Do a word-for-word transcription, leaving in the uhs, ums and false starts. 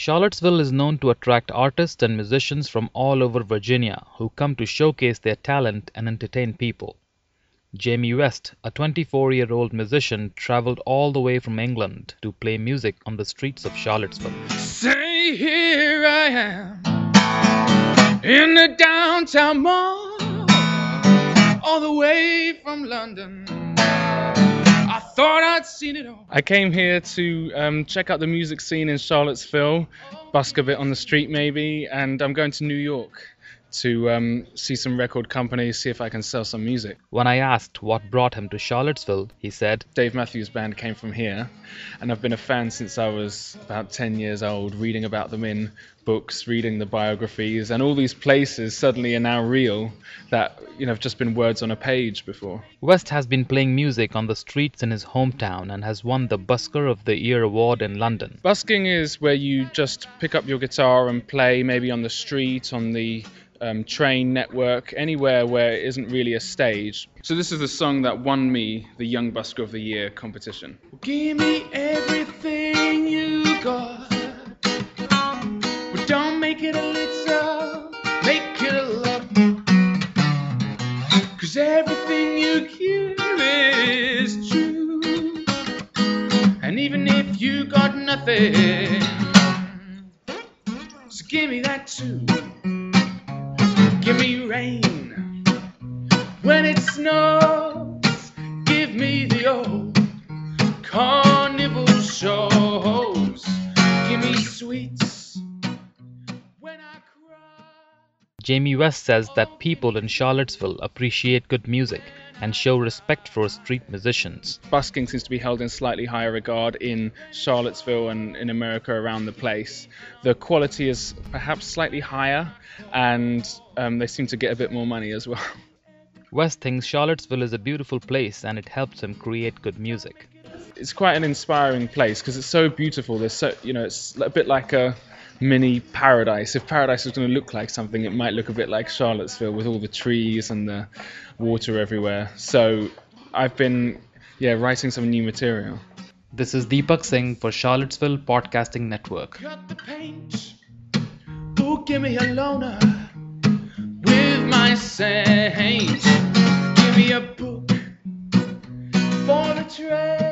Charlottesville is known to attract artists and musicians from all over Virginia who come to showcase their talent and entertain people. Jamie West, a twenty-four-year-old musician, traveled all the way from England to play music on the streets of Charlottesville. Say here I am in the downtown mall, all the way from London. I thought I'd seen it all. I came here to um, check out the music scene in Charlottesville, busk a bit on the street maybe, and I'm going to New York to um, see some record companies, see if I can sell some music. When I asked what brought him to Charlottesville, he said, Dave Matthews Band came from here, and I've been a fan since I was about ten years old, reading about them in books, reading the biographies, and all these places suddenly are now real that, you know, have just been words on a page before. West has been playing music on the streets in his hometown and has won the Busker of the Year award in London. Busking is where you just pick up your guitar and play maybe on the street, on the Um, train network, anywhere where it isn't really a stage. So this is the song that won me the Young Busker of the Year competition. Give me everything you got, but don't make it a little, make it a lot, 'cause everything you give is true, and even if you got nothing, so give me that too. Give me rain when it snows, give me the old carnival shows, give me sweets when I cry. Jamie West says that people in Charlottesville appreciate good music and show respect for street musicians. Busking seems to be held in slightly higher regard in Charlottesville and in America around the place. The quality is perhaps slightly higher, and um, they seem to get a bit more money as well. West thinks Charlottesville is a beautiful place and it helps him create good music. It's quite an inspiring place because it's so beautiful. There's so, you know, it's a bit like a mini paradise. If paradise was going to look like something, it might look a bit like Charlottesville with all the trees and the water everywhere. So I've been, yeah, writing some new material. This is Deepak Singh for Charlottesville Podcasting Network. Cut the paint. Oh, give me a loner with my saint. Give me a book for the trade.